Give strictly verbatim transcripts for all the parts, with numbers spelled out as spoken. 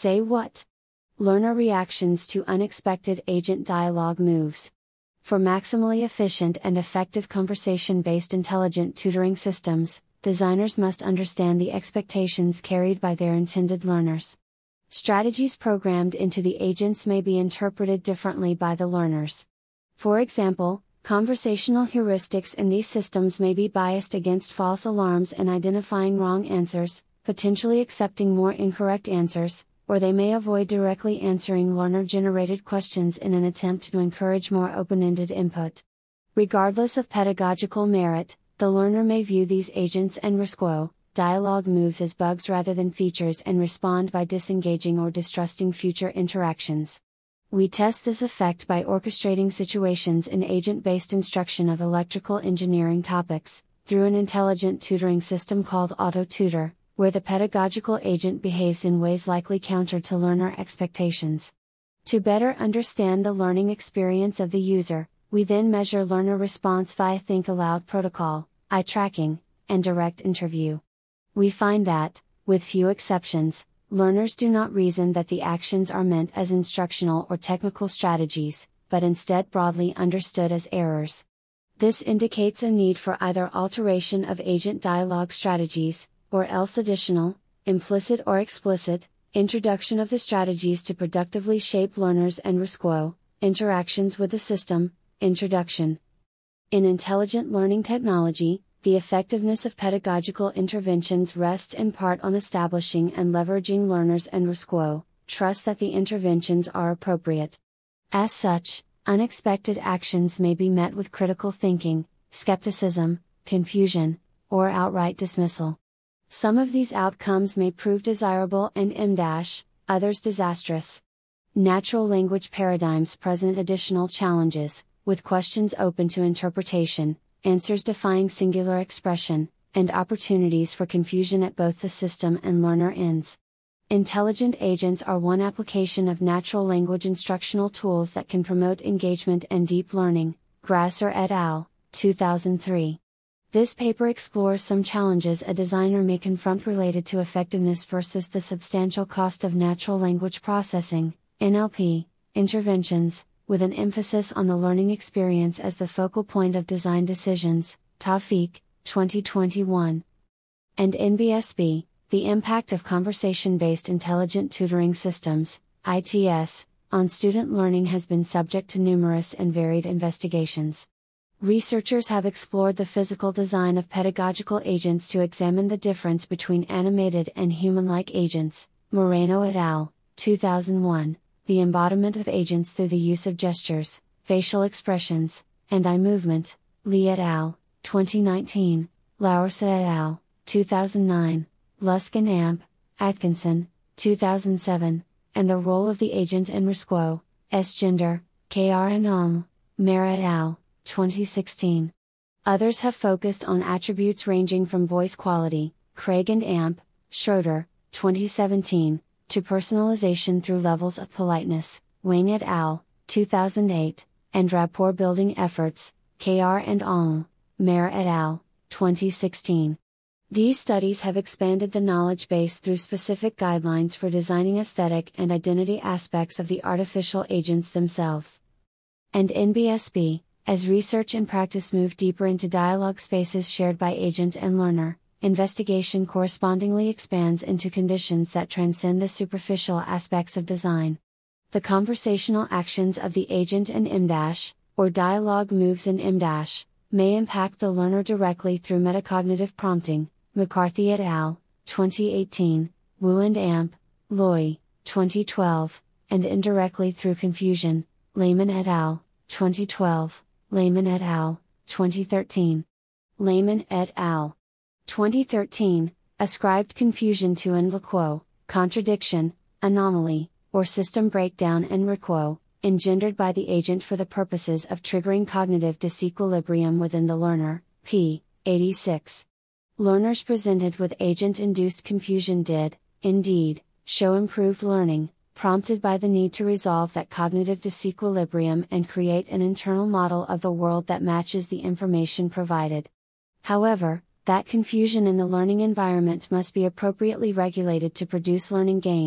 Say what? Learner reactions to unexpected agent dialogue moves. For maximally efficient and effective conversation-based intelligent tutoring systems, designers must understand the expectations carried by their intended learners. Strategies programmed into the agents may be interpreted differently by the learners. For example, conversational heuristics in these systems may be biased against false alarms and identifying wrong answers, potentially accepting more incorrect answers, or they may avoid directly answering learner-generated questions in an attempt to encourage more open-ended input. Regardless of pedagogical merit, the learner may view these agents and RESQUO dialogue moves as bugs rather than features and respond by disengaging or distrusting future interactions. We test this effect by orchestrating situations in agent-based instruction of electrical engineering topics, through an intelligent tutoring system called AutoTutor, where the pedagogical agent behaves in ways likely counter to learner expectations. To better understand the learning experience of the user, we then measure learner response via Think Aloud protocol, eye tracking, and direct interview. We find that, with few exceptions, learners do not reason that the actions are meant as instructional or technical strategies, but instead broadly understood as errors. This indicates a need for either alteration of agent dialogue strategies, or else additional, implicit or explicit, introduction of the strategies to productively shape learners and RESQUO interactions with the system, introduction. In intelligent learning technology, the effectiveness of pedagogical interventions rests in part on establishing and leveraging learners and RESQUO trust that the interventions are appropriate. As such, unexpected actions may be met with critical thinking, skepticism, confusion, or outright dismissal. Some of these outcomes may prove desirable and M-, others disastrous. Natural language paradigms present additional challenges, with questions open to interpretation, answers defying singular expression, and opportunities for confusion at both the system and learner ends. Intelligent agents are one application of natural language instructional tools that can promote engagement and deep learning, Grasser et al., two thousand three. This paper explores some challenges a designer may confront related to effectiveness versus the substantial cost of natural language processing, N L P, interventions, with an emphasis on the learning experience as the focal point of design decisions, Tawfiq, twenty twenty-one. And N B S B, the impact of conversation-based intelligent tutoring systems, I T S, on student learning has been subject to numerous and varied investigations. Researchers have explored the physical design of pedagogical agents to examine the difference between animated and human-like agents, Moreno et al., two thousand one, the embodiment of agents through the use of gestures, facial expressions, and eye movement, Lee et al., twenty nineteen, Laursa et al., two thousand nine, Lusk and Amp, Atkinson, two thousand seven, and the role of the agent in RESQUO, S. Gender, K R and Ong, Mer et al., twenty sixteen. Others have focused on attributes ranging from voice quality, Craig and Amp, Schroeder, twenty seventeen, to personalization through levels of politeness, Wang et al., two thousand eight, and rapport building efforts, K R and Ong, Mer et al., twenty sixteen. These studies have expanded the knowledge base through specific guidelines for designing aesthetic and identity aspects of the artificial agents themselves. And N B S B, as research and practice move deeper into dialogue spaces shared by agent and learner, investigation correspondingly expands into conditions that transcend the superficial aspects of design. The conversational actions of the agent in M-, or dialogue moves in M-, may impact the learner directly through metacognitive prompting, McCarthy et al., twenty eighteen, Wu and Amp, Loy, twenty twelve, and indirectly through confusion, Lehman et al., twenty twelve, Lehman et al., twenty thirteen. Lehman et al., twenty thirteen, ascribed confusion to en RESQUO, contradiction, anomaly, or system breakdown en RESQUO, engendered by the agent for the purposes of triggering cognitive disequilibrium within the learner, p. eighty-six. Learners presented with agent-induced confusion did, indeed, show improved learning, prompted by the need to resolve that cognitive disequilibrium and create an internal model of the world that matches the information provided. However, that confusion in the learning environment must be appropriately regulated to produce learning gains,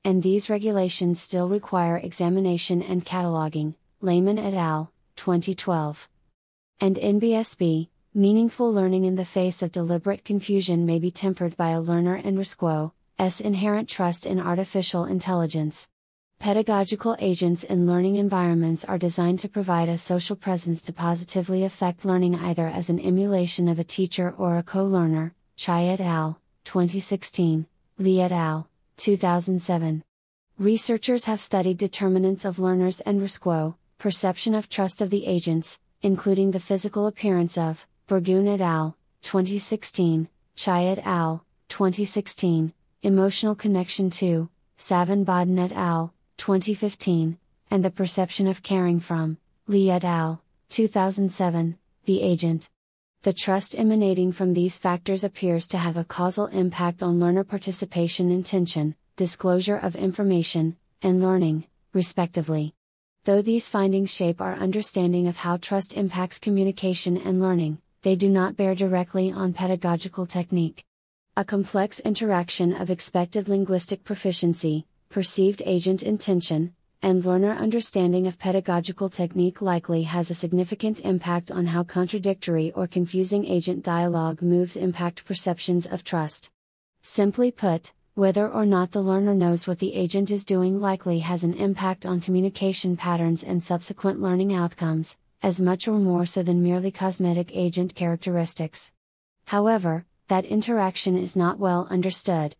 and these regulations still require examination and cataloging, Lehman et al., twenty twelve. And N B S B, meaningful learning in the face of deliberate confusion may be tempered by a learner and R I S C O's inherent trust in artificial intelligence. Pedagogical agents in learning environments are designed to provide a social presence to positively affect learning either as an emulation of a teacher or a co-learner, Chai et al., twenty sixteen, Lee et al., two thousand seven. Researchers have studied determinants of learners and R I S C O, perception of trust of the agents, including the physical appearance of, Burgoon et al., twenty sixteen, Chai et al., twenty sixteen, emotional connection to, Savin-Bodden et al., twenty fifteen, and the perception of caring from, Lee et al., two thousand seven, the agent. The trust emanating from these factors appears to have a causal impact on learner participation intention, disclosure of information, and learning, respectively. Though these findings shape our understanding of how trust impacts communication and learning, they do not bear directly on pedagogical technique. A complex interaction of expected linguistic proficiency, perceived agent intention, and learner understanding of pedagogical technique likely has a significant impact on how contradictory or confusing agent dialogue moves impact perceptions of trust. Simply put, whether or not the learner knows what the agent is doing likely has an impact on communication patterns and subsequent learning outcomes, as much or more so than merely cosmetic agent characteristics. However, that interaction is not well understood.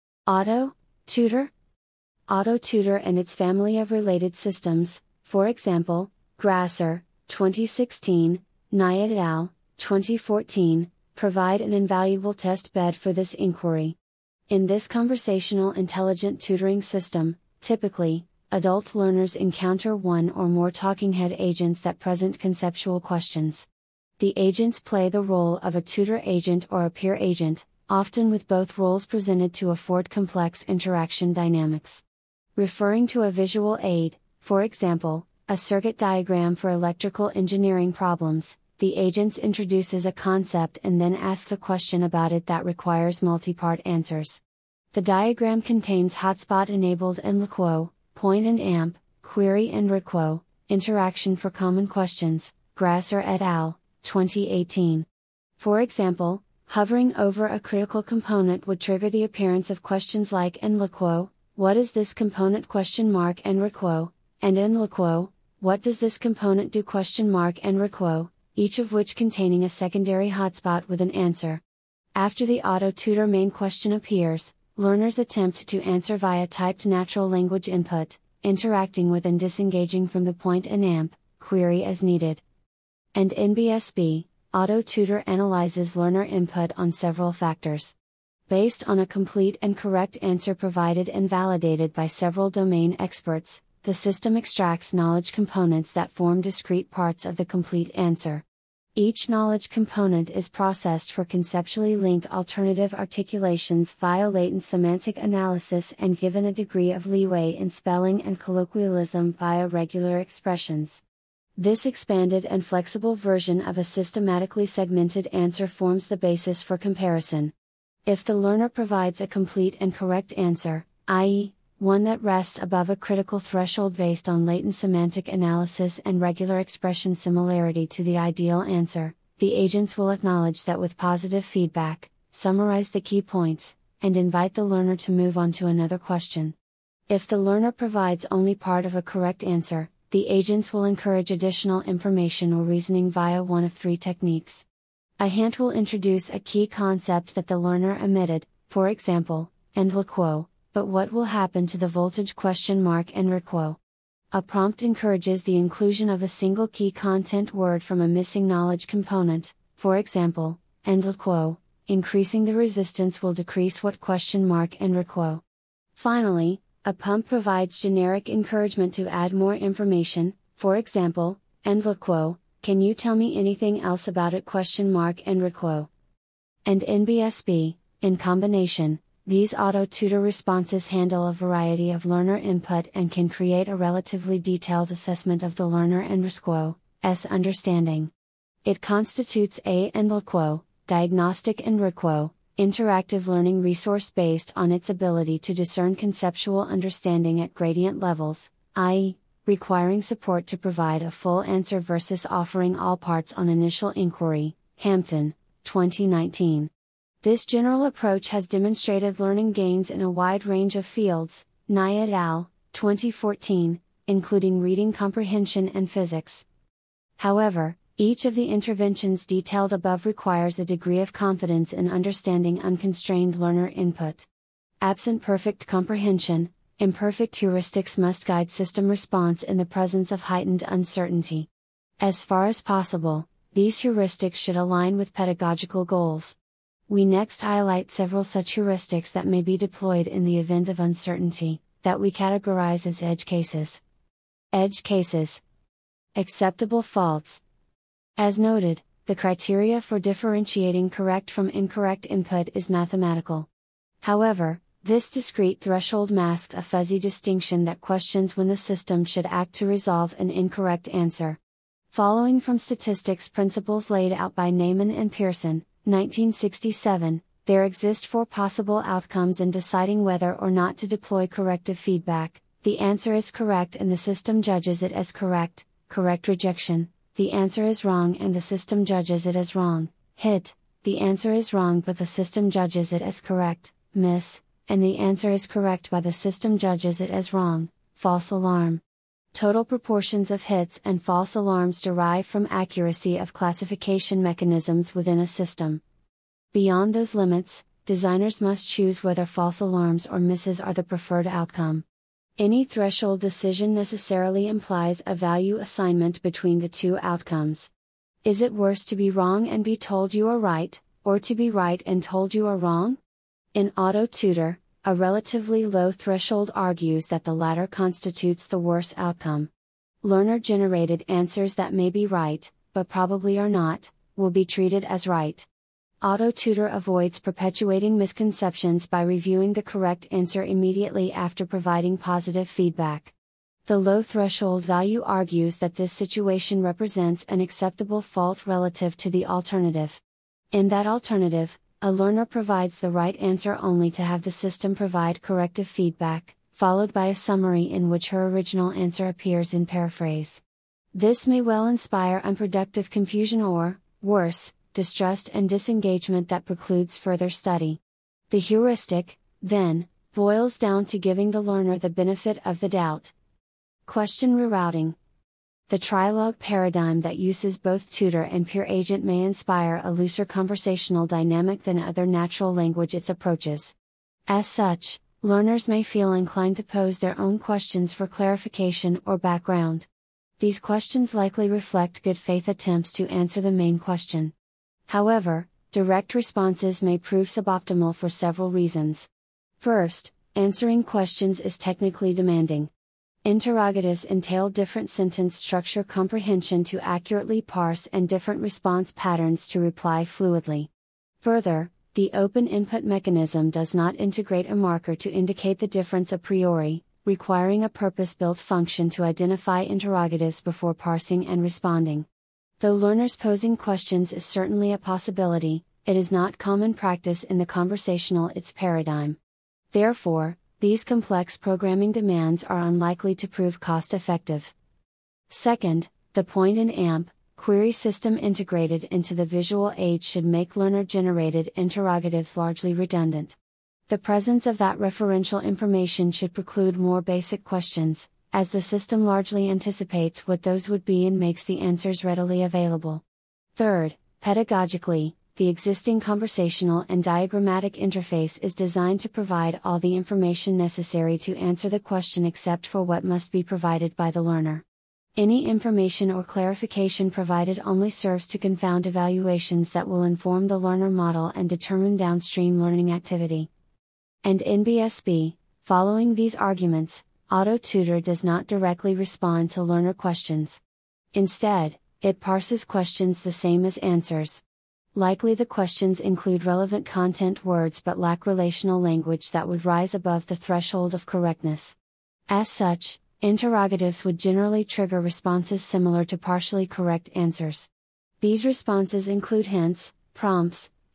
Auto Tutor? Auto Tutor and its family of related systems, for example, Grasser, twenty sixteen, Nye et al., twenty fourteen, provide an invaluable test bed for this inquiry. In this conversational intelligent tutoring system, typically, adult learners encounter one or more talking head agents that present conceptual questions. The agents play the role of a tutor agent or a peer agent, often with both roles presented to afford complex interaction dynamics. Referring to a visual aid, for example, a circuit diagram for electrical engineering problems, the agent introduces a concept and then asks a question about it that requires multi-part answers. The diagram contains hotspot-enabled and L Q O, point and amp, query and R Q O, interaction for common questions, Grasser et al., twenty eighteen. For example, hovering over a critical component would trigger the appearance of questions like and L Q O, what is this component question mark and R Q O, and in L Q O, what does this component do question mark and R Q O, each of which containing a secondary hotspot with an answer. After the auto tutor main question appears, learners attempt to answer via typed natural language input, interacting with and disengaging from the point and amp, query as needed. And N B S B, auto tutor analyzes learner input on several factors. Based on a complete and correct answer provided and validated by several domain experts, the system extracts knowledge components that form discrete parts of the complete answer. Each knowledge component is processed for conceptually linked alternative articulations via latent semantic analysis and given a degree of leeway in spelling and colloquialism via regular expressions. This expanded and flexible version of a systematically segmented answer forms the basis for comparison. If the learner provides a complete and correct answer, that is, one that rests above a critical threshold based on latent semantic analysis and regular expression similarity to the ideal answer, the agents will acknowledge that with positive feedback, summarize the key points, and invite the learner to move on to another question. If the learner provides only part of a correct answer, the agents will encourage additional information or reasoning via one of three techniques. A hint will introduce a key concept that the learner omitted, for example, and L Q O. But what will happen to the voltage question mark and R Q O? A prompt encourages the inclusion of a single key content word from a missing knowledge component, for example, and L Q O, increasing the resistance will decrease what question mark and R Q O. Finally, a pump provides generic encouragement to add more information, for example, and L Q O, can you tell me anything else about it question mark and R Q O? And N B S B, in combination, these auto-tutor responses handle a variety of learner input and can create a relatively detailed assessment of the learner and R I S C O's understanding. It constitutes A and L Q O, diagnostic and R Q O, interactive learning resource based on its ability to discern conceptual understanding at gradient levels, that is, requiring support to provide a full answer versus offering all parts on initial inquiry, Hampton, twenty nineteen. This general approach has demonstrated learning gains in a wide range of fields, Nye et al., twenty fourteen, including reading comprehension and physics. However, each of the interventions detailed above requires a degree of confidence in understanding unconstrained learner input. Absent perfect comprehension, imperfect heuristics must guide system response in the presence of heightened uncertainty. As far as possible, these heuristics should align with pedagogical goals. We next highlight several such heuristics that may be deployed in the event of uncertainty, that we categorize as edge cases. Edge cases. Acceptable faults. As noted, the criteria for differentiating correct from incorrect input is mathematical. However, this discrete threshold masks a fuzzy distinction that questions when the system should act to resolve an incorrect answer. Following from statistics principles laid out by Neyman and Pearson, nineteen sixty-seven, there exist four possible outcomes in deciding whether or not to deploy corrective feedback. The answer is correct and the system judges it as correct, correct rejection. The answer is wrong and the system judges it as wrong, hit. The answer is wrong but the system judges it as correct, miss. And the answer is correct but the system judges it as wrong, false alarm. Total proportions of hits and false alarms derive from accuracy of classification mechanisms within a system. Beyond those limits, designers must choose whether false alarms or misses are the preferred outcome. Any threshold decision necessarily implies a value assignment between the two outcomes. Is it worse to be wrong and be told you are right, or to be right and told you are wrong? In AutoTutor, a relatively low threshold argues that the latter constitutes the worse outcome. Learner-generated answers that may be right, but probably are not, will be treated as right. AutoTutor avoids perpetuating misconceptions by reviewing the correct answer immediately after providing positive feedback. The low threshold value argues that this situation represents an acceptable fault relative to the alternative. In that alternative, a learner provides the right answer only to have the system provide corrective feedback, followed by a summary in which her original answer appears in paraphrase. This may well inspire unproductive confusion or, worse, distrust and disengagement that precludes further study. The heuristic, then, boils down to giving the learner the benefit of the doubt. Question rerouting. The trilog paradigm that uses both tutor and peer agent may inspire a looser conversational dynamic than other natural language its approaches. As such, learners may feel inclined to pose their own questions for clarification or background. These questions likely reflect good faith attempts to answer the main question. However, direct responses may prove suboptimal for several reasons. First, answering questions is technically demanding. Interrogatives entail different sentence structure comprehension to accurately parse and different response patterns to reply fluidly. Further, the open input mechanism does not integrate a marker to indicate the difference a priori, requiring a purpose-built function to identify interrogatives before parsing and responding. Though learners posing questions is certainly a possibility, it is not common practice in the conversational I T S paradigm. Therefore, these complex programming demands are unlikely to prove cost-effective. Second, the point and A M P, query system integrated into the visual aid should make learner-generated interrogatives largely redundant. The presence of that referential information should preclude more basic questions, as the system largely anticipates what those would be and makes the answers readily available. Third, pedagogically, the existing conversational and diagrammatic interface is designed to provide all the information necessary to answer the question except for what must be provided by the learner. Any information or clarification provided only serves to confound evaluations that will inform the learner model and determine downstream learning activity. And in B S B, following these arguments, AutoTutor does not directly respond to learner questions. Instead, it parses questions the same as answers. Likely the questions include relevant content words but lack relational language that would rise above the threshold of correctness. As such, interrogatives would generally trigger responses similar to partially correct answers. These responses include hints, prompts,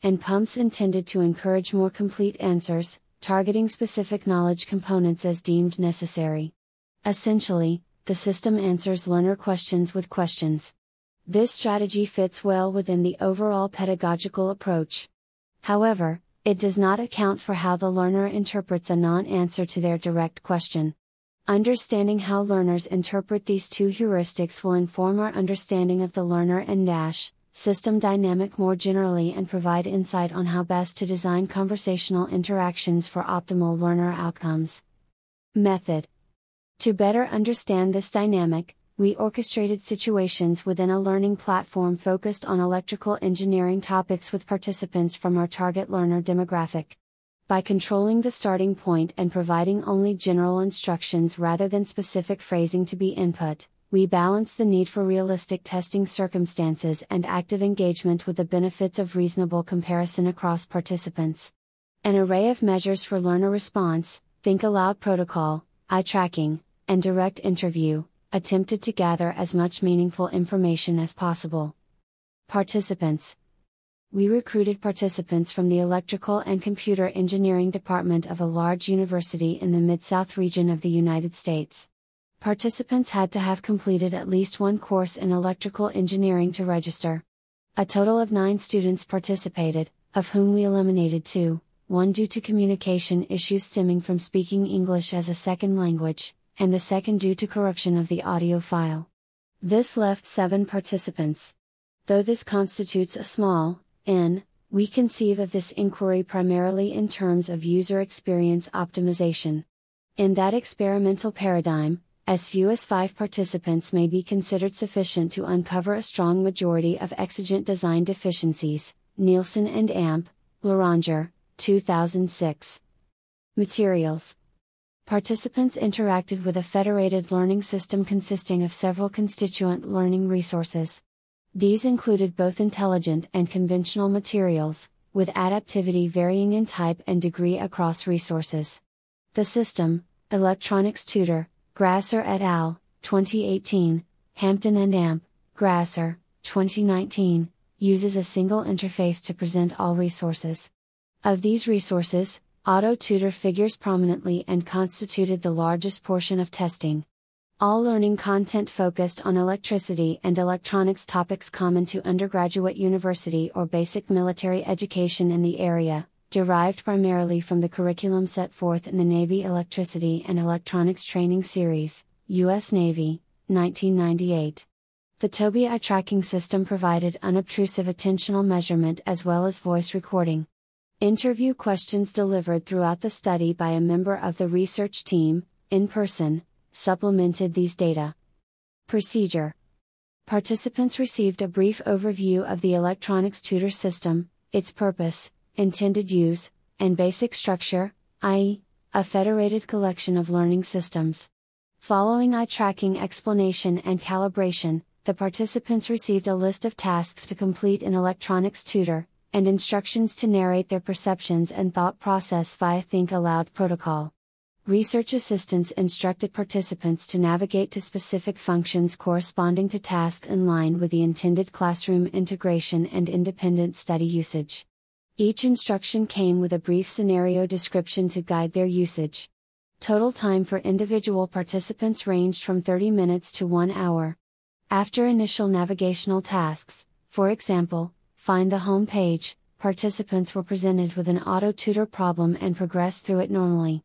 and pumps intended to encourage more complete answers, targeting specific knowledge components as deemed necessary. Essentially, the system answers learner questions with questions. This strategy fits well within the overall pedagogical approach. However, it does not account for how the learner interprets a non-answer to their direct question. Understanding how learners interpret these two heuristics will inform our understanding of the learner and dash system dynamic more generally and provide insight on how best to design conversational interactions for optimal learner outcomes. Method. To better understand this dynamic, we orchestrated situations within a learning platform focused on electrical engineering topics with participants from our target learner demographic. By controlling the starting point and providing only general instructions rather than specific phrasing to be input, we balance the need for realistic testing circumstances and active engagement with the benefits of reasonable comparison across participants. An array of measures for learner response, think aloud protocol, eye tracking, and direct interview, attempted to gather as much meaningful information as possible. Participants. We recruited participants from the Electrical and Computer Engineering Department of a large university in the Mid-South region of the United States. Participants had to have completed at least one course in electrical engineering to register. A total of nine students participated, of whom we eliminated two, one due to communication issues stemming from speaking English as a second language, and the second due to corruption of the audio file. This left seven participants. Though this constitutes a small N, we conceive of this inquiry primarily in terms of user experience optimization. In that experimental paradigm, as few as five participants may be considered sufficient to uncover a strong majority of exigent design deficiencies. Nielsen and Amp, Loranger, two thousand six. Materials. Participants interacted with a federated learning system consisting of several constituent learning resources. These included both intelligent and conventional materials, with adaptivity varying in type and degree across resources. The system, Electronics Tutor, Grasser et al., twenty eighteen, Hampton and Amp, Grasser, twenty nineteen, uses a single interface to present all resources. Of these resources, AutoTutor figures prominently and constituted the largest portion of testing. All learning content focused on electricity and electronics topics common to undergraduate university or basic military education in the area, derived primarily from the curriculum set forth in the Navy Electricity and Electronics Training Series, U S Navy, nineteen ninety-eight. The Tobii eye tracking system provided unobtrusive attentional measurement as well as voice recording. Interview questions delivered throughout the study by a member of the research team, in person, supplemented these data. Procedure. Participants received a brief overview of the Electronics Tutor system, its purpose, intended use, and basic structure, that is, a federated collection of learning systems. Following eye tracking explanation and calibration, the participants received a list of tasks to complete in Electronics Tutor, and instructions to narrate their perceptions and thought process via Think Aloud protocol. Research assistants instructed participants to navigate to specific functions corresponding to tasks in line with the intended classroom integration and independent study usage. Each instruction came with a brief scenario description to guide their usage. Total time for individual participants ranged from thirty minutes to one hour. After initial navigational tasks, for example, find the home page, participants were presented with an AutoTutor problem and progressed through it normally.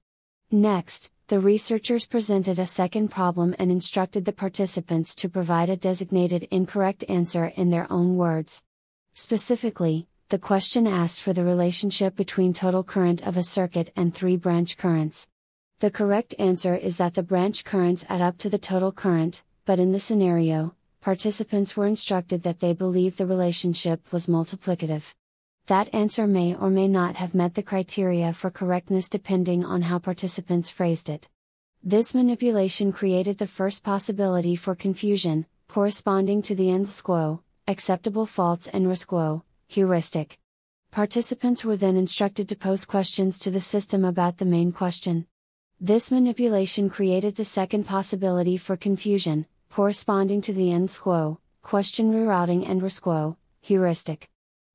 Next, the researchers presented a second problem and instructed the participants to provide a designated incorrect answer in their own words. Specifically, the question asked for the relationship between total current of a circuit and three branch currents. The correct answer is that the branch currents add up to the total current, but in the scenario, participants were instructed that they believed the relationship was multiplicative. That answer may or may not have met the criteria for correctness depending on how participants phrased it. This manipulation created the first possibility for confusion, corresponding to the N S Q O, acceptable false and R S Q O, heuristic. Participants were then instructed to pose questions to the system about the main question. This manipulation created the second possibility for confusion, corresponding to the N S Q O, question rerouting and R S Q O, heuristic.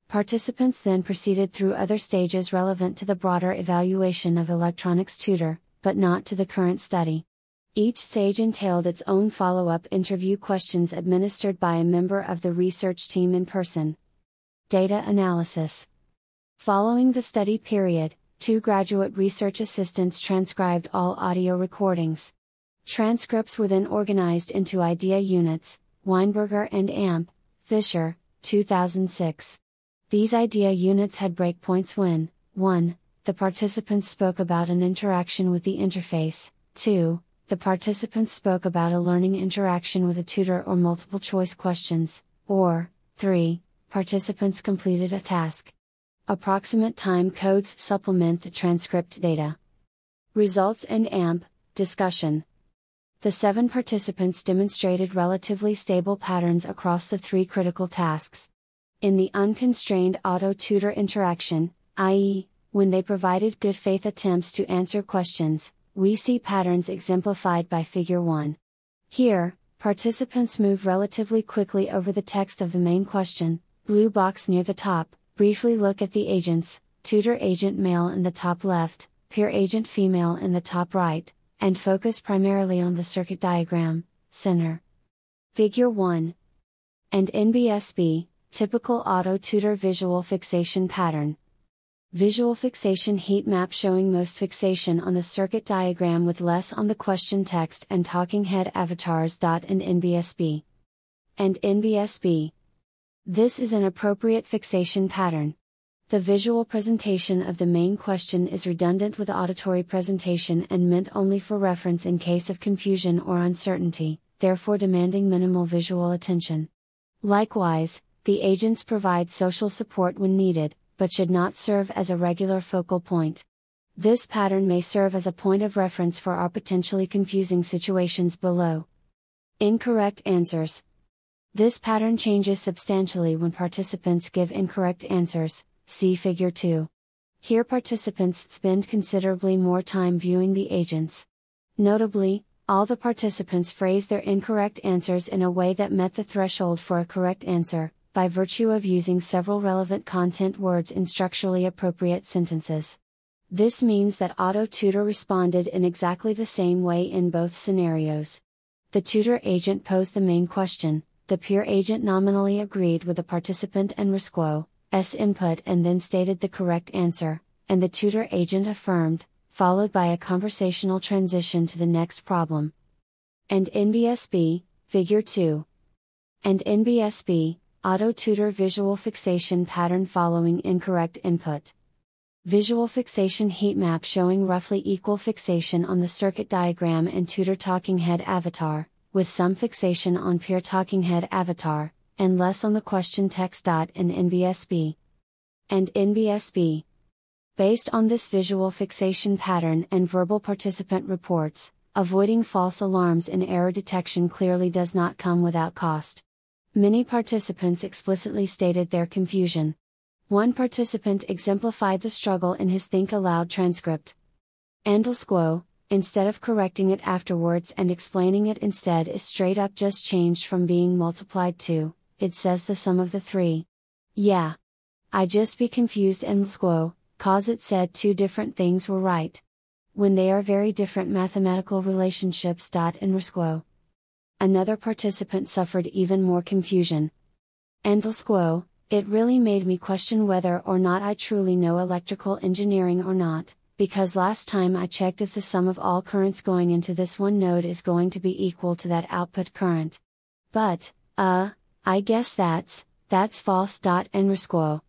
Participants then proceeded through other stages relevant to the broader evaluation of electronics tutor, but not to the current study. Each stage entailed its own follow-up interview questions administered by a member of the research team in person. Data analysis. Following the study period, two graduate research assistants transcribed all audio recordings. Transcripts were then organized into idea units, Weinberger and Amp, Fisher, two thousand six. These idea units had breakpoints when, one. The participants spoke about an interaction with the interface, two. The participants spoke about a learning interaction with a tutor or multiple choice questions, or, three. Participants completed a task. Approximate time codes supplement the transcript data. Results and Amp, discussion. The seven participants demonstrated relatively stable patterns across the three critical tasks. In the unconstrained auto-tutor interaction, that is, when they provided good faith attempts to answer questions, we see patterns exemplified by Figure one. Here, participants move relatively quickly over the text of the main question, blue box near the top, briefly look at the agents, tutor agent male in the top left, peer agent female in the top right, and focus primarily on the circuit diagram, center. Figure one. And N B S B, typical auto-tutor visual fixation pattern. Visual fixation heat map showing most fixation on the circuit diagram with less on the question text and talking head avatars. And N B S B. And N B S B. This is an appropriate fixation pattern. The visual presentation of the main question is redundant with auditory presentation and meant only for reference in case of confusion or uncertainty, therefore demanding minimal visual attention. Likewise, the agents provide social support when needed, but should not serve as a regular focal point. This pattern may serve as a point of reference for our potentially confusing situations below. Incorrect answers. This pattern changes substantially when participants give incorrect answers, see Figure two. Here participants spend considerably more time viewing the agents. Notably, all the participants phrased their incorrect answers in a way that met the threshold for a correct answer, by virtue of using several relevant content words in structurally appropriate sentences. This means that auto-tutor responded in exactly the same way in both scenarios. The tutor agent posed the main question, the peer agent nominally agreed with the participant and resquo's input and then stated the correct answer, and the tutor agent affirmed, followed by a conversational transition to the next problem. And N B S B, Figure two. And N B S B, auto-tutor visual fixation pattern following incorrect input. Visual fixation heat map showing roughly equal fixation on the circuit diagram and tutor talking head avatar, with some fixation on peer talking head avatar, and less on the question text. And N B S B. And N B S B. Based on this visual fixation pattern and verbal participant reports, avoiding false alarms in error detection clearly does not come without cost. Many participants explicitly stated their confusion. One participant exemplified the struggle in his Think Aloud transcript. Andelsquo, instead of correcting it afterwards and explaining it instead, is straight up just changed from being multiplied to, it says the sum of the three. Yeah. I just be confused Andelsquo, cause it said two different things were right. When they are very different mathematical relationships. And resquo. Another participant suffered even more confusion. Andelsquo, it really made me question whether or not I truly know electrical engineering or not, because last time I checked if the sum of all currents going into this one node is going to be equal to that output current. But, uh, I guess that's, that's false. And resquo.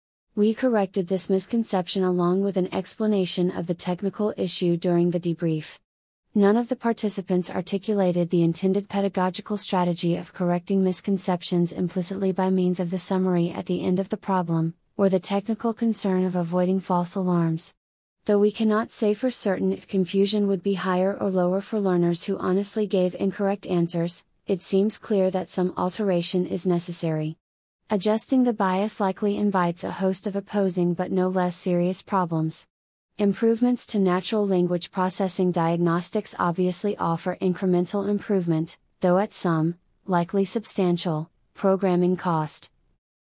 We corrected this misconception along with an explanation of the technical issue during the debrief. None of the participants articulated the intended pedagogical strategy of correcting misconceptions implicitly by means of the summary at the end of the problem, or the technical concern of avoiding false alarms. Though we cannot say for certain if confusion would be higher or lower for learners who honestly gave incorrect answers, it seems clear that some alteration is necessary. Adjusting the bias likely invites a host of opposing but no less serious problems. Improvements to natural language processing diagnostics obviously offer incremental improvement, though at some, likely substantial, programming cost.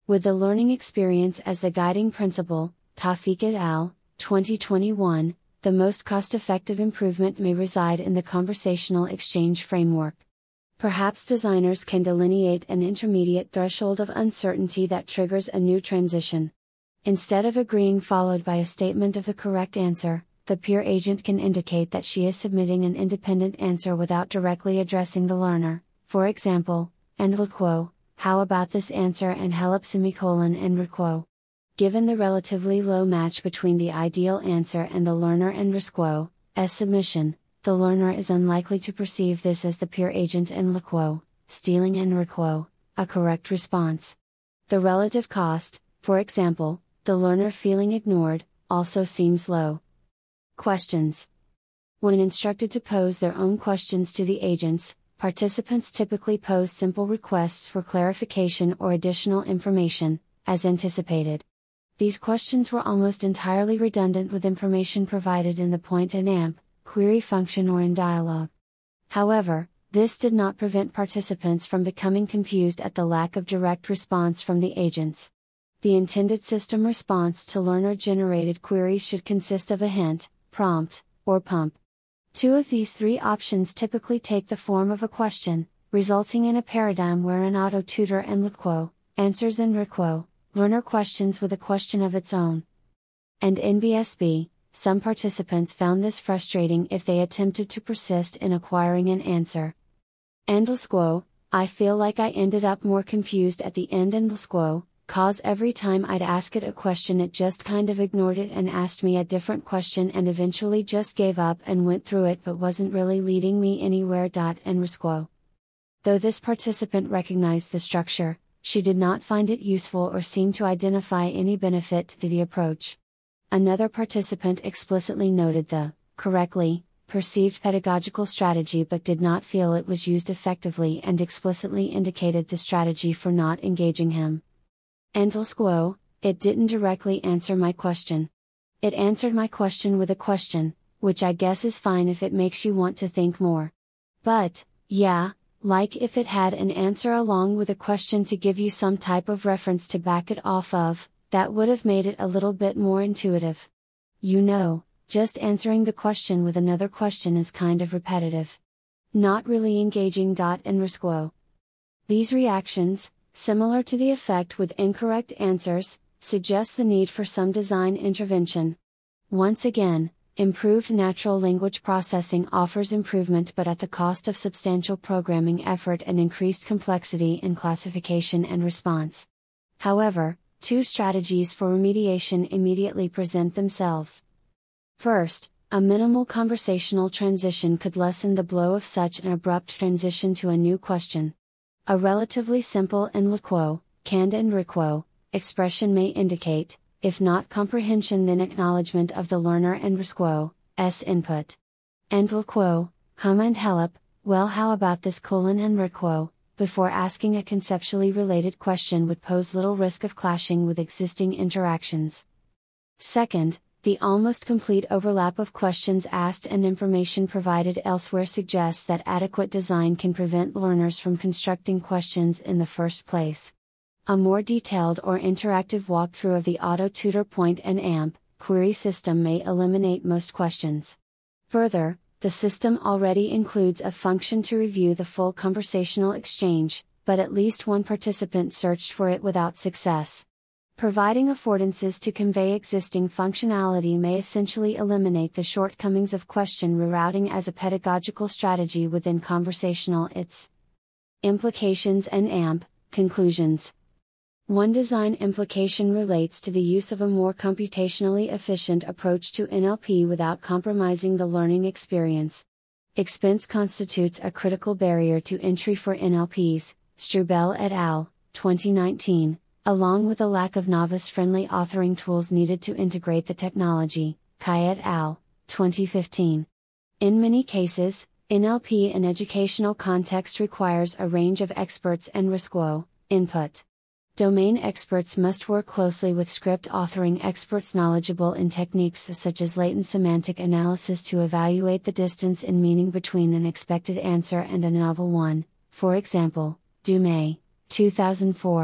With the learning experience as the guiding principle, Tawfiq et al., twenty twenty-one, the most cost-effective improvement may reside in the conversational exchange framework. Perhaps designers can delineate an intermediate threshold of uncertainty that triggers a new transition. Instead of agreeing followed by a statement of the correct answer, the peer agent can indicate that she is submitting an independent answer without directly addressing the learner. For example, and quo, how about this answer and help semicolon and requo. Given the relatively low match between the ideal answer and the learner and resquo, as submission, the learner is unlikely to perceive this as the peer agent and liquo, stealing and requo, a correct response. The relative cost, for example, the learner feeling ignored, also seems low. Questions. When instructed to pose their own questions to the agents, participants typically pose simple requests for clarification or additional information, as anticipated. These questions were almost entirely redundant with information provided in the point and amp query function or in dialog. However, this did not prevent participants from becoming confused at the lack of direct response from the agents. The intended system response to learner-generated queries should consist of a hint, prompt, or pump. Two of these three options typically take the form of a question, resulting in a paradigm where an auto-tutor and liquo answers and requo learner questions with a question of its own. And in B S B, some participants found this frustrating if they attempted to persist in acquiring an answer. And squo, I feel like I ended up more confused at the end and squo, cause every time I'd ask it a question it just kind of ignored it and asked me a different question and eventually just gave up and went through it but wasn't really leading me anywhere. And resquo. Though this participant recognized the structure, she did not find it useful or seem to identify any benefit to the approach. Another participant explicitly noted the, correctly, perceived pedagogical strategy but did not feel it was used effectively and explicitly indicated the strategy for not engaging him. And squo, it didn't directly answer my question. It answered my question with a question, which I guess is fine if it makes you want to think more. But, yeah, like if it had an answer along with a question to give you some type of reference to back it off of, that would have made it a little bit more intuitive. You know, just answering the question with another question is kind of repetitive. Not really engaging. And resquo. These reactions, similar to the effect with incorrect answers, suggest the need for some design intervention. Once again, improved natural language processing offers improvement but at the cost of substantial programming effort and increased complexity in classification and response. However, two strategies for remediation immediately present themselves. First, a minimal conversational transition could lessen the blow of such an abrupt transition to a new question. A relatively simple and liquo, canned and requo, expression may indicate, if not comprehension then acknowledgement of the learner and resquo, s input. And liquo, hum and help, well how about this colon and requo, before asking a conceptually related question would pose little risk of clashing with existing interactions. Second, the almost complete overlap of questions asked and information provided elsewhere suggests that adequate design can prevent learners from constructing questions in the first place. A more detailed or interactive walkthrough of the auto-tutor point and amp query system may eliminate most questions. Further, the system already includes a function to review the full conversational exchange, but at least one participant searched for it without success. Providing affordances to convey existing functionality may essentially eliminate the shortcomings of question rerouting as a pedagogical strategy within conversational I Ts. Implications and amp conclusions. One design implication relates to the use of a more computationally efficient approach to N L P without compromising the learning experience. Expense constitutes a critical barrier to entry for N L Ps, Strubel et al., twenty nineteen, along with a lack of novice-friendly authoring tools needed to integrate the technology, Kai et al., twenty fifteen. In many cases, N L P in educational context requires a range of experts and resquo input. Domain experts must work closely with script authoring experts knowledgeable in techniques such as latent semantic analysis to evaluate the distance in meaning between an expected answer and a novel one, for example, Dumais, two thousand four,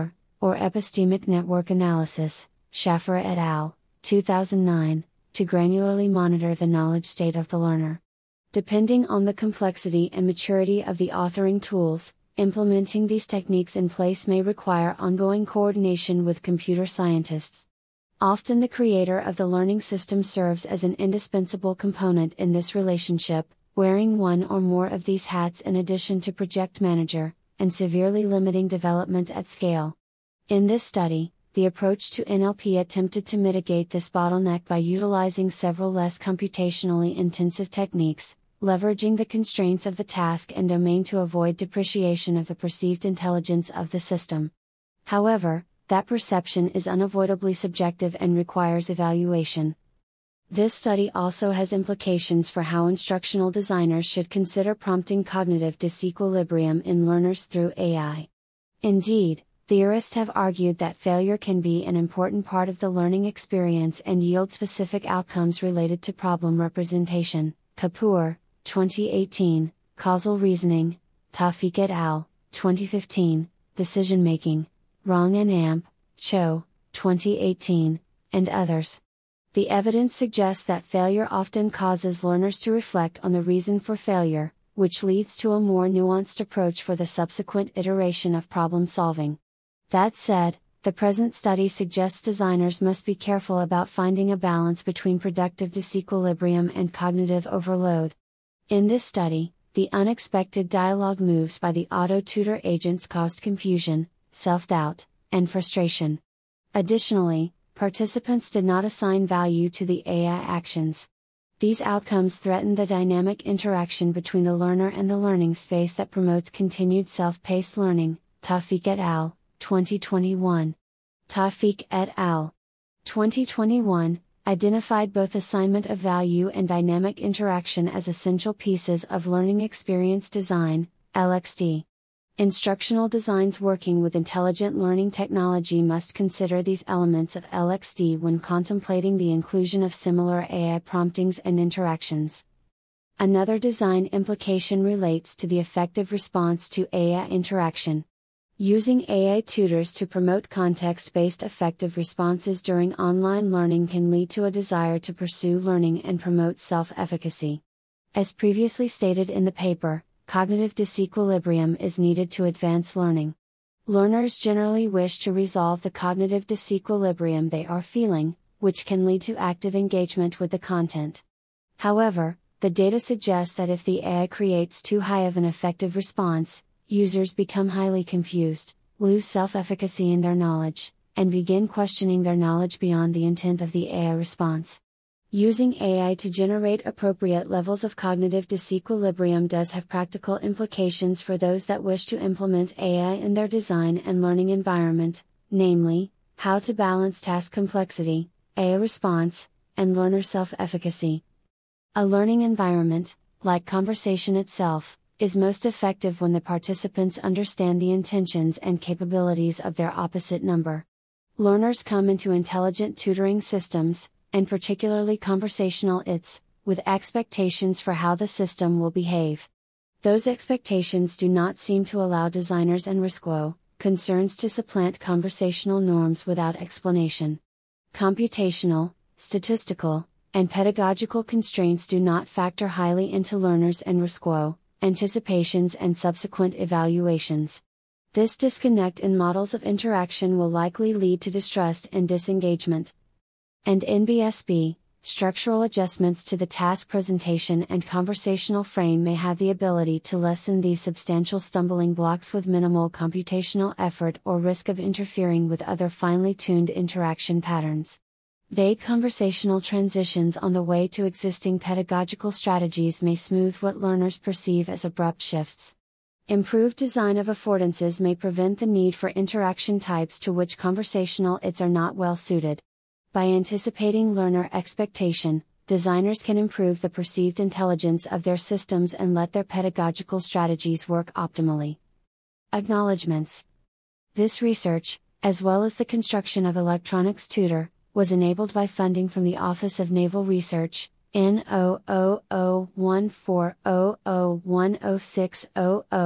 or epistemic network analysis, Schaffer et al., two thousand nine, to granularly monitor the knowledge state of the learner. Depending on the complexity and maturity of the authoring tools, implementing these techniques in place may require ongoing coordination with computer scientists. Often the creator of the learning system serves as an indispensable component in this relationship, wearing one or more of these hats in addition to project manager, and severely limiting development at scale. In this study, the approach to N L P attempted to mitigate this bottleneck by utilizing several less computationally intensive techniques, leveraging the constraints of the task and domain to avoid depreciation of the perceived intelligence of the system. However, that perception is unavoidably subjective and requires evaluation. This study also has implications for how instructional designers should consider prompting cognitive disequilibrium in learners through A I. Indeed, theorists have argued that failure can be an important part of the learning experience and yield specific outcomes related to problem representation. Kapoor, twenty eighteen, Causal Reasoning, Tawfiq et al., twenty fifteen, Decision Making, Wrong and Amp, Cho, twenty eighteen, and others. The evidence suggests that failure often causes learners to reflect on the reason for failure, which leads to a more nuanced approach for the subsequent iteration of problem solving. That said, the present study suggests designers must be careful about finding a balance between productive disequilibrium and cognitive overload. In this study, the unexpected dialogue moves by the auto-tutor agents caused confusion, self-doubt, and frustration. Additionally, participants did not assign value to the A I actions. These outcomes threaten the dynamic interaction between the learner and the learning space that promotes continued self-paced learning. Tawfiq et al., twenty twenty-one. Tawfiq et al., twenty twenty-one, identified both assignment of value and dynamic interaction as essential pieces of learning experience design, L X D. Instructional designs working with intelligent learning technology must consider these elements of L X D when contemplating the inclusion of similar A I promptings and interactions. Another design implication relates to the effective response to A I interaction. Using A I tutors to promote context-based effective responses during online learning can lead to a desire to pursue learning and promote self-efficacy. As previously stated in the paper, cognitive disequilibrium is needed to advance learning. Learners generally wish to resolve the cognitive disequilibrium they are feeling, which can lead to active engagement with the content. However, the data suggests that if the A I creates too high of an effective response, users become highly confused, lose self-efficacy in their knowledge, and begin questioning their knowledge beyond the intent of the A I response. Using A I to generate appropriate levels of cognitive disequilibrium does have practical implications for those that wish to implement A I in their design and learning environment, namely, how to balance task complexity, A I response, and learner self-efficacy. A learning environment, like conversation itself, is most effective when the participants understand the intentions and capabilities of their opposite number. Learners come into intelligent tutoring systems, and particularly conversational I Ts, with expectations for how the system will behave. Those expectations do not seem to allow designers and RISCWO, concerns to supplant conversational norms without explanation. Computational, statistical, and pedagogical constraints do not factor highly into learners and RISCWO, anticipations and subsequent evaluations. This disconnect in models of interaction will likely lead to distrust and disengagement. And N B S B, structural adjustments to the task presentation and conversational frame may have the ability to lessen these substantial stumbling blocks with minimal computational effort or risk of interfering with other finely tuned interaction patterns. Vague conversational transitions on the way to existing pedagogical strategies may smooth what learners perceive as abrupt shifts. Improved design of affordances may prevent the need for interaction types to which conversational I Ts are not well suited. By anticipating learner expectation, designers can improve the perceived intelligence of their systems and let their pedagogical strategies work optimally. Acknowledgements. This research, as well as the construction of Electronics Tutor, was enabled by funding from the Office of Naval Research, N zero zero zero one four zero zero one zero six zero zero,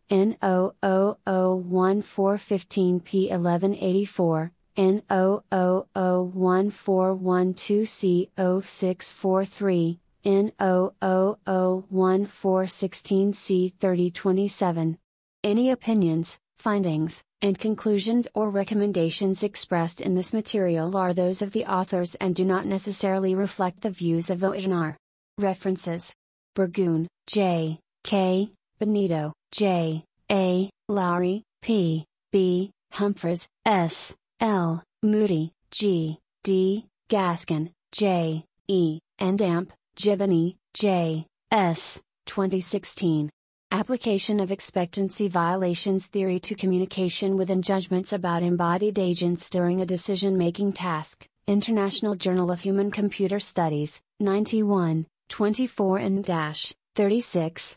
N zero zero zero one four one five P eleven eighty-four, N zero zero zero one four one two C zero six four three, N zero zero zero one four one six C thirty twenty-seven. Any opinions, findings, and conclusions or recommendations expressed in this material are those of the authors and do not necessarily reflect the views of O I T N R. References: Burgoon, J. K., Benito, J. A., Lowry, P. B., Humphreys, S. L., Moody, G. D., Gaskin, J. E., and Amp, Gibney, J. S. twenty sixteen. Application of Expectancy Violations Theory to Communication within Judgments about Embodied Agents During a Decision-Making Task, International Journal of Human-Computer Studies, ninety-one, twenty-four and dash, thirty-six,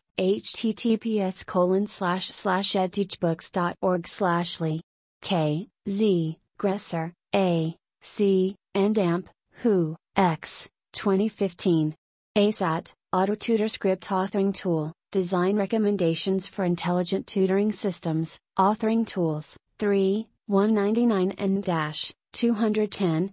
https colon slash slash edteachbooks.org slash lee. K, Z, Gresser, A, C, and Amp, Hu, X, twenty fifteen. A S A T, AutoTutor Script Authoring Tool, Design Recommendations for Intelligent Tutoring Systems, Authoring Tools, three, one ninety-nine and dash, two ten,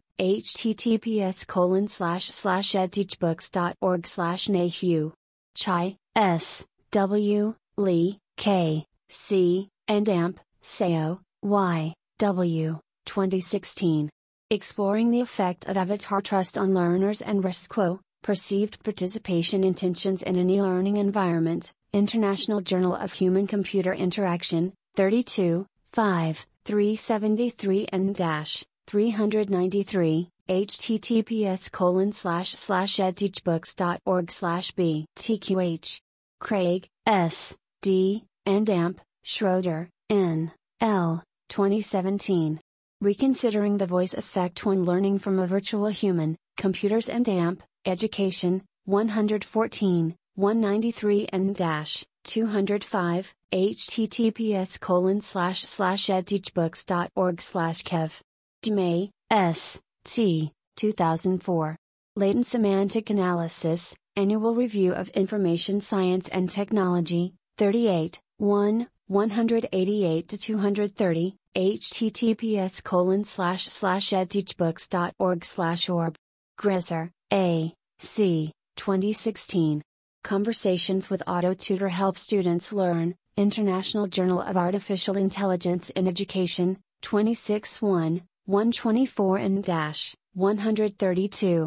https colon slash slash edteachbooks.org slash nahu. Chai, S, W, Lee, K, C, and Amp, Seo, Y, W, twenty sixteen. Exploring the Effect of Avatar Trust on Learners and RISC-Quo, Perceived Participation Intentions in an E-Learning Environment, International Journal of Human-Computer Interaction, thirty-two, five, three seventy-three and dash, three ninety-three, https colon slash slash edteachbooks.org slash b. tqh. Craig, S, D, and Amp, Schroeder, N, L, twenty seventeen. Reconsidering the Voice Effect when Learning from a Virtual Human, Computers and Amp, Education, one fourteen, one ninety-three and dash, two oh five, https colon slash slash edteachbooks.org slash kev. Dumais, S, T, two thousand four. Latent Semantic Analysis, Annual Review of Information Science and Technology, thirty-eight, one, one eighty-eight to two thirty, https colon slash slash edteachbooks.org slash orb. Gresser, A, C, twenty sixteen. Conversations with AutoTutor Help Students Learn, International Journal of Artificial Intelligence in Education, twenty-six one, one twenty-four and dash, one thirty-two,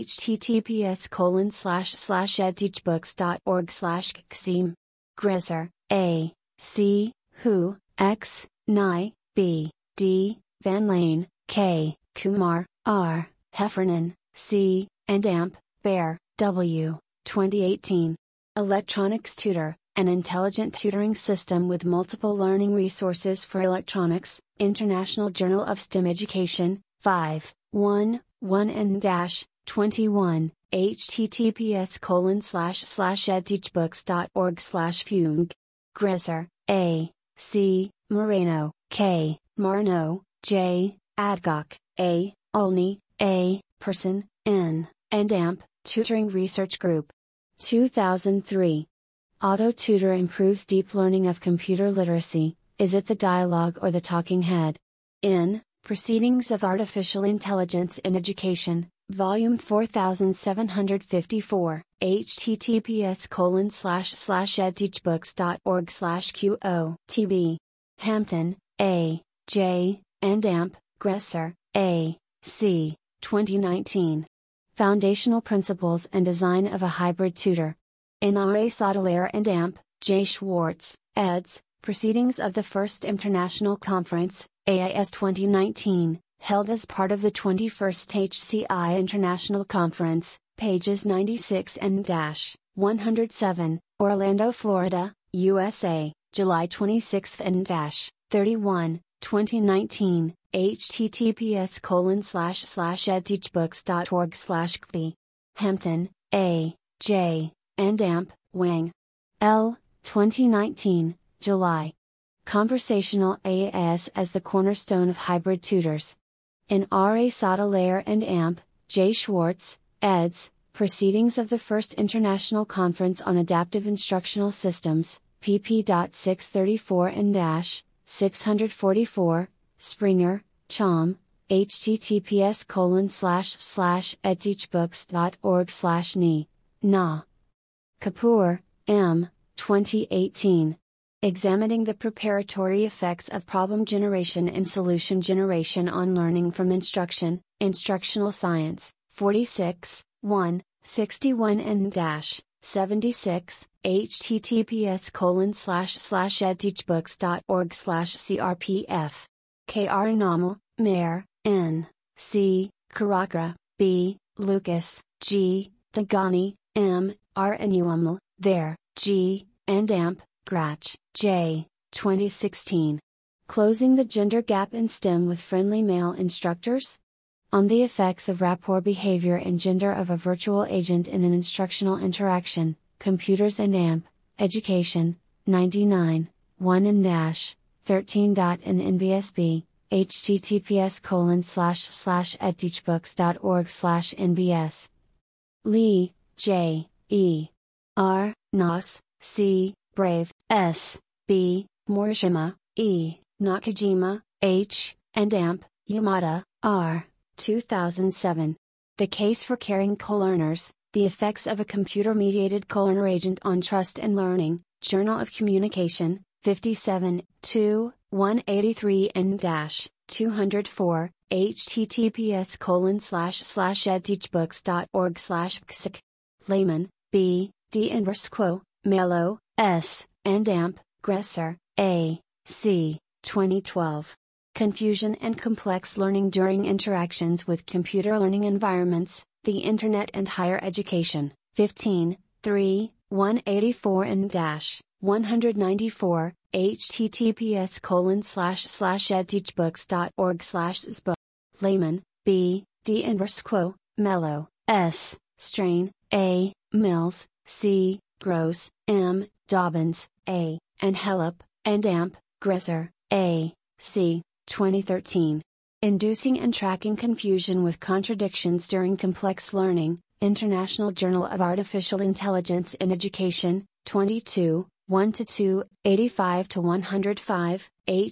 https colon slash slash edteachbooks.org slash kxim. Gresser, A, C, Hu, X, Nye, B, D, Van Lane, K, Kumar, R, Heffernan, C, and Amp, Bear, W, twenty eighteen. Electronics Tutor, an intelligent tutoring system with multiple learning resources for electronics, International Journal of STEM Education, five, one, one and dash, twenty-one, https colon slash slash edteachbooks.org slash fung. Gresser, A, C, Moreno, K, Marno, J, Adcock, A, Olney, A, Person, N, and Amp, Tutoring Research Group. two thousand three. AutoTutor improves deep learning of computer literacy, is it the dialogue or the talking head? In, Proceedings of Artificial Intelligence in Education, Volume four thousand seven hundred fifty-four, https colon slash slash edteachbooks.org slash qo tb. Hampton, A, J, and Amp, Gresser, A, C, twenty nineteen. Foundational Principles and Design of a Hybrid Tutor. In R A Sottelaire and Amp, J. Schwartz, eds, Proceedings of the First International Conference, A I S twenty nineteen, held as part of the twenty-first H C I International Conference, pages ninety-six and one oh seven, Orlando, Florida, U S A, July twenty-sixth and thirty-one, twenty nineteen, https colon slash slash edteachbooks.org slash kp. Hampton, A, J, and Amp, Wang. L, twenty nineteen, July. Conversational A A S as the Cornerstone of Hybrid Tutors. In R A Sottelaire and Amp, J. Schwartz, eds, Proceedings of the First International Conference on Adaptive Instructional Systems, pp. six thirty-four and six forty-four, Springer, Chom, https colon slash slash edteachbooks.org slash ni, na. Kapoor, M., twenty eighteen. Examining the preparatory effects of problem generation and solution generation on learning from instruction, Instructional Science, forty-six, one, sixty-one and dash, seventy-six, https colon slash slash edteachbooks.org slash crpf. K R Namal, Mayer, N. C. Karakara, B. Lucas, G. Dagani, M. R. and Umal, there, G. and Amp, Gratch, J. twenty sixteen. Closing the Gender Gap in STEM with Friendly Male Instructors? On the effects of rapport behavior and gender of a virtual agent in an instructional interaction, Computers and A M P, Education, ninety-nine, one and dash, thirteen. In N B S B, https colon slash slash edteachbooks.org slash nbs. Lee, J. E. R. Nos, C. Brave, S. B. Morishima, E. Nakajima, H. and Amp, Yamada, R. two thousand seven. The Case for Caring Co-Learners, The Effects of a Computer-Mediated Co-Learner Agent on Trust and Learning, Journal of Communication, fifty-seven, two, one eighty-three and dash, two oh four, https colon slash slash edteachbooks.org slash psic. Lehman, B. D. Inversquo, Mello, S. and Amp, Gresser, A. C. twenty twelve. Confusion and Complex Learning During Interactions with Computer Learning Environments, the Internet and Higher Education, fifteen, three, one eighty-four and dash, one ninety-four, https colon slash slash edteachbooks.org slash sbook. Lehman, B. D. Inversquo, Mello, S. Strain, A. Mills, C. Gross, M. Dobbins, A. and Hellop, and Amp, Gresser, A. C. twenty thirteen. Inducing and Tracking Confusion with Contradictions During Complex Learning, International Journal of Artificial Intelligence in Education, twenty-two, one to two, eighty-five to one oh five,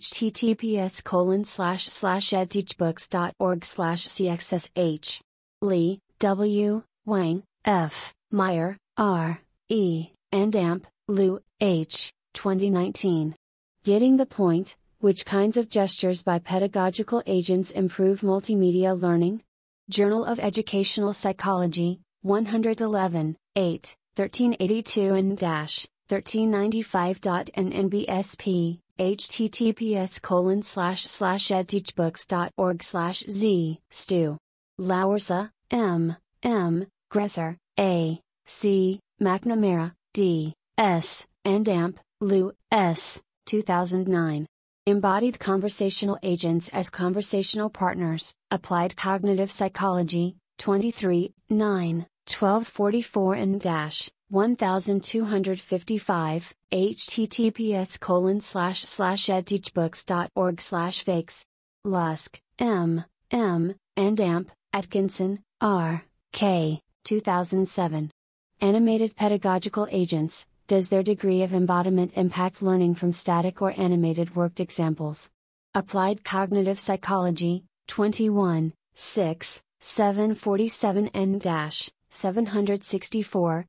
https colon slash slash edteachbooks.org slash cxsh. Lee, W., Wang, F., Meyer, R., E., and Amp, Lou, H., twenty nineteen. Getting the Point, Which Kinds of Gestures by Pedagogical Agents Improve Multimedia Learning? Journal of Educational Psychology, one eleven, eight, thirteen eighty-two and dash, thirteen ninety-five. N N B S P, https colon slash slash edteachbooks.org slash z, stu. Lauersa, M., M., Gresser, A. C., McNamara, D. S., and Amp, Lou, S., two thousand nine. Embodied Conversational Agents as Conversational Partners, Applied Cognitive Psychology, twenty-three, nine, twelve forty-four and dash, twelve fifty-five, https colon slash slash edteachbooks.org slash fakes. Lusk, M., M., and Amp, Atkinson, R., K., two thousand seven. Animated Pedagogical Agents, Does Their Degree of Embodiment Impact Learning from Static or Animated Worked Examples? Applied Cognitive Psychology, twenty-one, six, seven forty-seven and dash, seven sixty-four,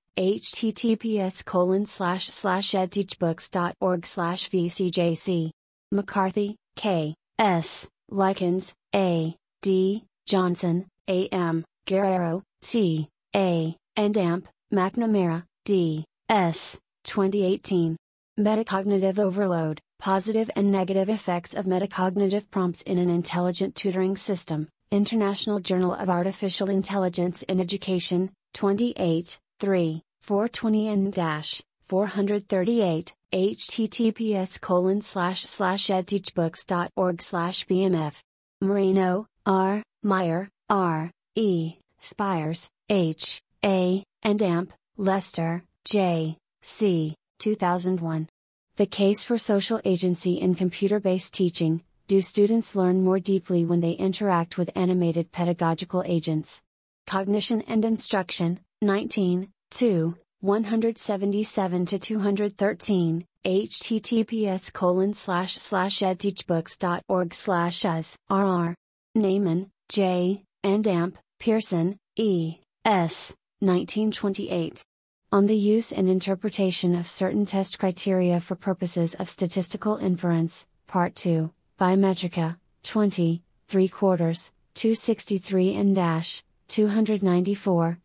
https colon slash slash edteachbooks.org slash vcjc. McCarthy, K., S., Likens, A., D., Johnson, A M., Guerrero, T., A., and Amp, McNamara, D., S., twenty eighteen. Metacognitive Overload, Positive and Negative Effects of Metacognitive Prompts in an Intelligent Tutoring System, International Journal of Artificial Intelligence in Education, twenty-eight, three, four twenty and dash, four thirty-eight, https colon slash slash edteachbooks.org slash bmf. Marino, R., Meyer, R., E., Spires, H., A., and Amp, Lester, J. C., two thousand one. The Case for Social Agency in Computer-Based Teaching, Do Students Learn More Deeply When They Interact with Animated Pedagogical Agents? Cognition and Instruction, nineteen, two, one seventy-seven to two thirteen, https colon slash slash edteachbooks.org slash us. R. Neyman, J., and Amp, Pearson, E. S. nineteen twenty-eight. On the use and interpretation of certain test criteria for purposes of statistical inference, Part two, Biometrica, twenty, three quarters, two sixty-three and dash, two ninety-four,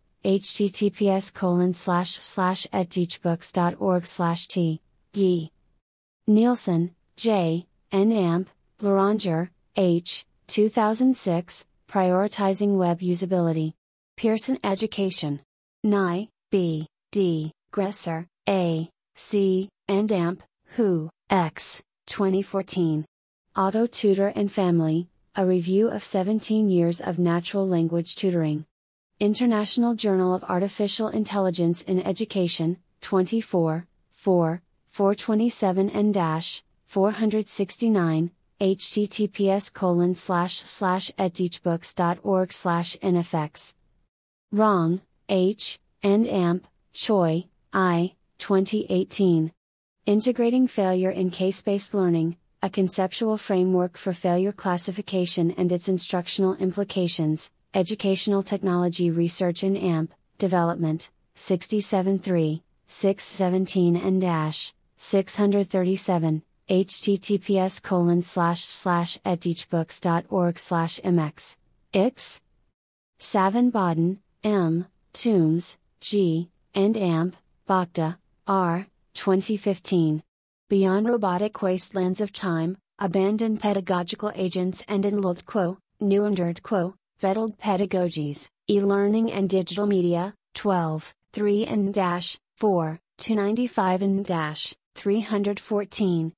https colon slash slash edteachbooks.org slash t. Yi. Nielsen, J., and Amp, Loranger, H., two thousand six, Prioritizing Web Usability. Pearson Education. Nye, B., D., Gresser, A., C., and Amp, Hu, X., twenty fourteen. Auto Tutor and Family, a review of seventeen years of natural language tutoring. International Journal of Artificial Intelligence in Education, twenty-four, four, four twenty-seven and dash, four sixty-nine, https colon slash slash edteachbooks.org slash nfx. Wrong, H., and Amp, Choi, I., twenty eighteen. Integrating Failure in Case-Based Learning, a Conceptual Framework for Failure Classification and its Instructional Implications, Educational Technology Research in Amp, Development, sixty-seven three, six seventeen and dash, six thirty-seven, https colon slash slash edteachbooks.org slash mx. Ix. Savan-Bodden, M., Toombs, G., and Amp, Bhakta, R., twenty fifteen. Beyond Robotic Wastelands of Time, Abandoned Pedagogical Agents and Enluldquo, Neuendeardquo, Vettled Pedagogies, E-Learning and Digital Media, twelve, three and dash, four, two ninety-five and dash, three fourteen,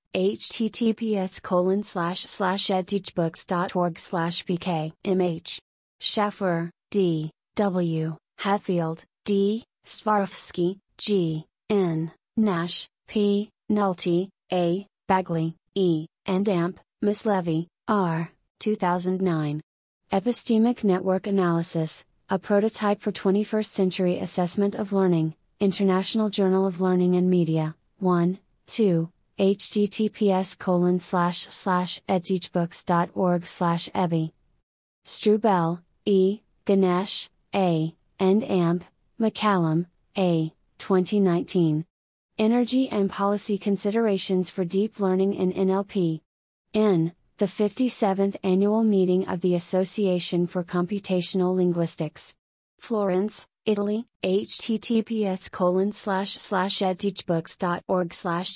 https colon slash slash edteachbooks.org slash bk. Mh. Schaffer, D., W., Hatfield, D., Swarovski, G., N., Nash, P., Nolte, A., Bagley, E., and Amp, Mislevy, R., two thousand nine. Epistemic Network Analysis, a Prototype for twenty-first Century Assessment of Learning, International Journal of Learning and Media, one, two, https colon slash slash edteachbooks.org slash ebi. Struble, E., Ganesh, A., and Amp, McCallum, A., twenty nineteen. Energy and Policy Considerations for Deep Learning in N L P. In the fifty-seventh Annual Meeting of the Association for Computational Linguistics. Florence, Italy, https colon slash slash edteachbooks.org slash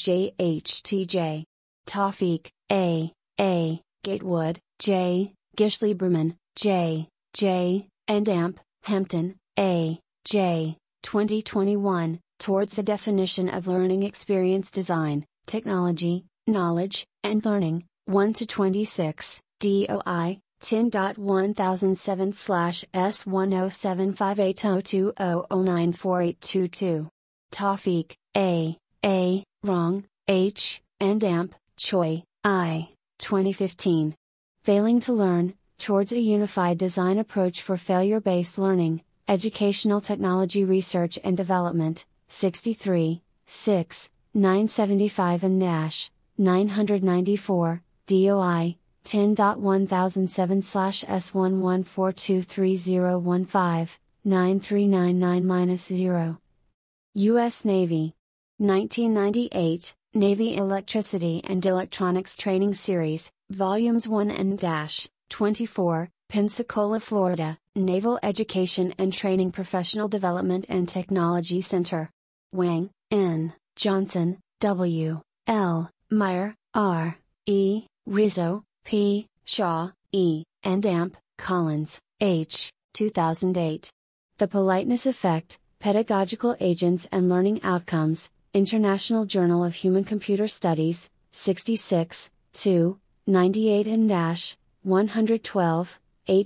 jhtj. Tawfiq, A., A., Gatewood, J., Gishlieberman, J., J., and Amp, Hampton, A., J., twenty twenty-one, Towards a Definition of Learning Experience Design, Technology, Knowledge, and Learning, one to twenty-six, D O I, ten point one thousand seven slash S one zero seven five eight zero two zero zero nine four eight two two. Tawfiq, A., A., Wrong, H., and Amp, Choi, I., twenty fifteen. Failing to Learn, Towards a Unified Design Approach for Failure-Based Learning, Educational Technology Research and Development, sixty-three, six, nine seventy-five and dash, nine ninety-four, D O I, ten point one thousand seven slash S one one four two three zero one five, nine three nine nine zero. U S Navy. nineteen ninety-eight, Navy Electricity and Electronics Training Series, Volumes one and dash, twenty-four, Pensacola, Florida, Naval Education and Training Professional Development and Technology Center. Wang, N., Johnson, W., L., Meyer, R., E., Rizzo, P., Shaw, E., and Amp, Collins, H., two thousand eight. The Politeness Effect, Pedagogical Agents and Learning Outcomes, International Journal of Human-Computer Studies, sixty-six, two, ninety-eight and dash, one twelve,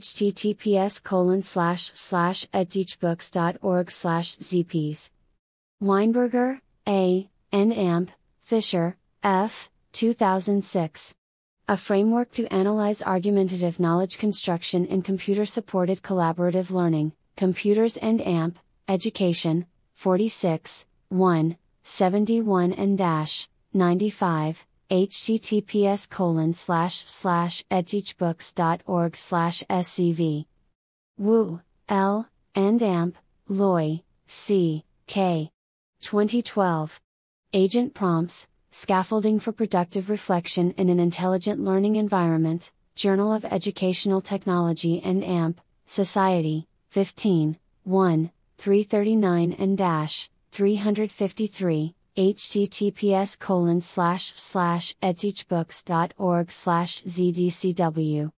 https colon slash slash edteachbooks.org slash zps. Weinberger, A., and Amp, Fisher, F., two thousand six. A Framework to Analyze Argumentative Knowledge Construction in Computer-Supported Collaborative Learning, Computers and Amp, Education, forty-six, one, seventy-one and dash, ninety-five, https colon slash slash edteachbooks.org slash scv. Wu, L, and Amp, Loy, C, K. twenty twelve. Agent Prompts, Scaffolding for Productive Reflection in an Intelligent Learning Environment, Journal of Educational Technology and Amp, Society, fifteen, one, three thirty-nine and dash, three fifty-three, https colon slash slash edteachbooks.org slash zdcw.